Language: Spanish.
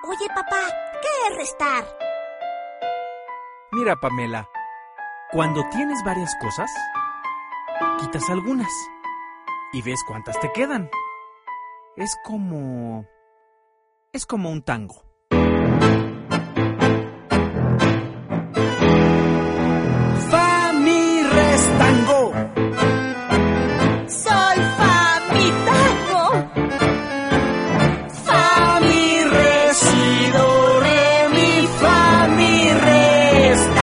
Oye, papá, ¿qué es restar? Mira, Pamela, cuando tienes varias cosas, quitas algunas y ves cuántas te quedan. Es como un tango.